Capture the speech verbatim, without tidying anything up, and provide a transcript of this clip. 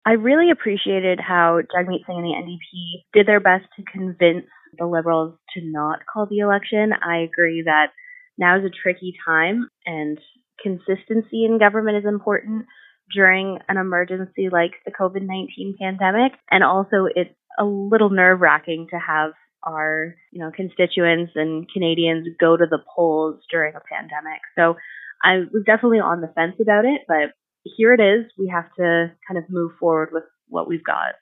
I really appreciated how Jagmeet Singh and the N D P did their best to convince the Liberals to not call the election. I agree that now is a tricky time and consistency in government is important during an emergency like the COVID nineteen pandemic. And also it's a little nerve wracking to have our, you know, constituents and Canadians go to the polls during a pandemic. So I was definitely on the fence about it, but here it is. We have to kind of move forward with what we've got.